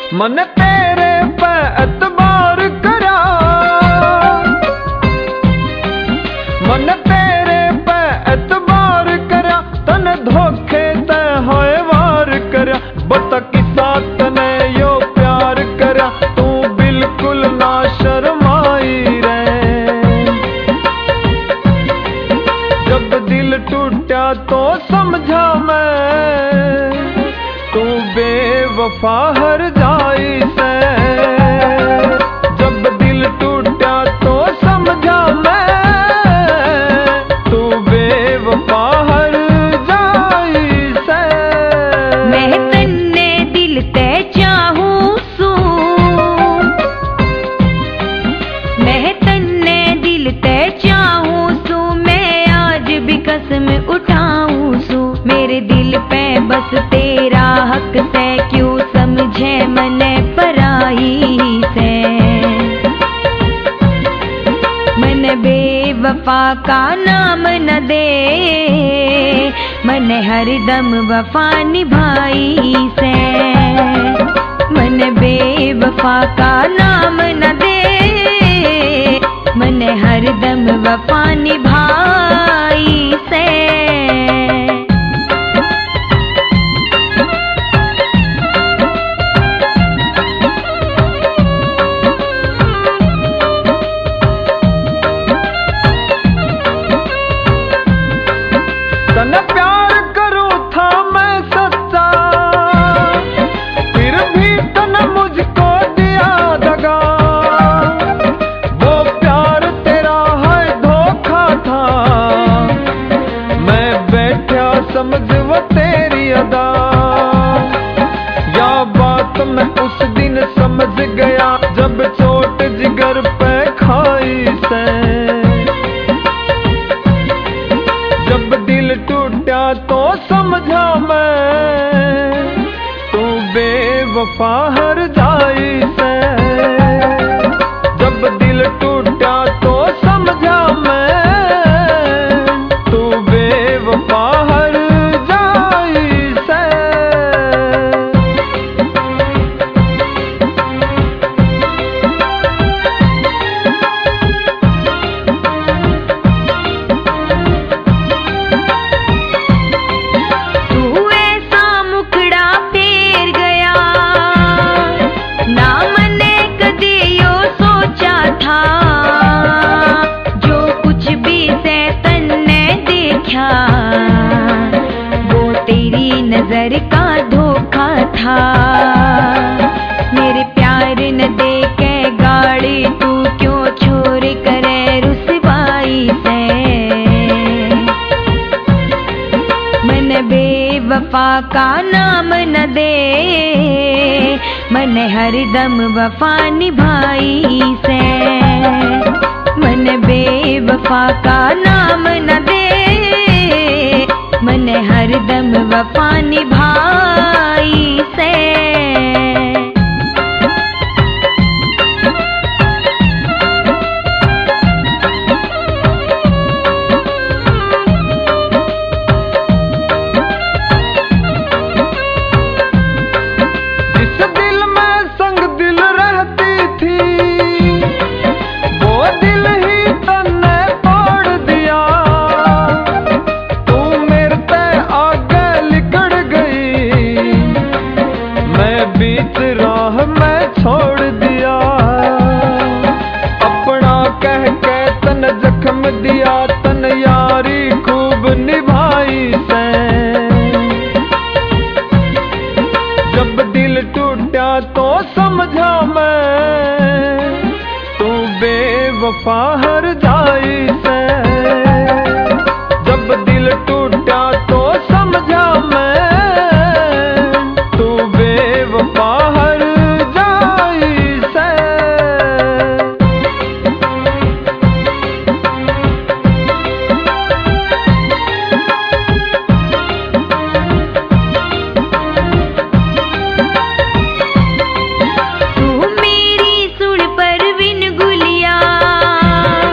मन तेरे पे एतबार करा, मन तेरे पे एतबार करा, तन धोखे ते होए वार करा। बता किसा तने यो प्यार करा, तू बिल्कुल ना शर्माई रे। जब दिल टूटा तो समझा मैं, तू बेवफा हर जाई से। जब दिल टूटा तो समझा मैं, तू बेवफा हर जाई से। मैं तन्ने दिल ते चाहूं सू, मैं तन्ने दिल ते चाहूं सू, मैं आज भी कसम उठाऊं सू। मेरे दिल पे बस तेरा हक से, क्यों समझे मने पराई से। मन बेवफा का नाम न दे, मन हरदम वफा निभाई से। मन बेवफा का नाम न दे, मन हरदम वफा निभाई से। तन प्यार करूं था मैं सच्चा, फिर भी तन मुझको दिया दगा। वो प्यार तेरा है धोखा था, मैं बैठा समझ वो तेरी अदा। या बात मैं उस दिन समझ गया, जब चोट जिगर पे खाई से। जब दिल टूटा तो समझा मैं, तू बेवफा हर जाई से। जब दिल टूटा तो समझा मैं, तू बेवफा हर जाई से। नजर का धोखा था, मेरे प्यार न दे के गाड़ी, तू क्यों छोड़ करे रुसवाई से। मन बेवफा का नाम न दे, मन हरदम वफा निभाई से। मन बेवफा का नाम न दे, मन हरदम वफा निभाई से। जिस दिल में संग दिल रहती थी, वो दिल ही तन्ने तोड़ दिया। बीच राह में छोड़ दिया, अपना कह के तन जख्म दिया, तन यारी खूब निभाई से। जब दिल टूटा तो समझा मैं, तू बेवफा हर जाई से। जब दिल टूटा तो समझा मैं, बाहर जाई से। तू मेरी सुन परवीन गुलिया,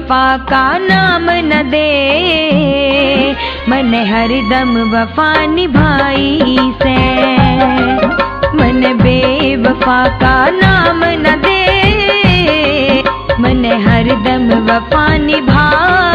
बेवफा का नाम न दे, मन हरदम वफा निभाई से। मन बेवफा का नाम न दे, मन हरदम वफा निभाई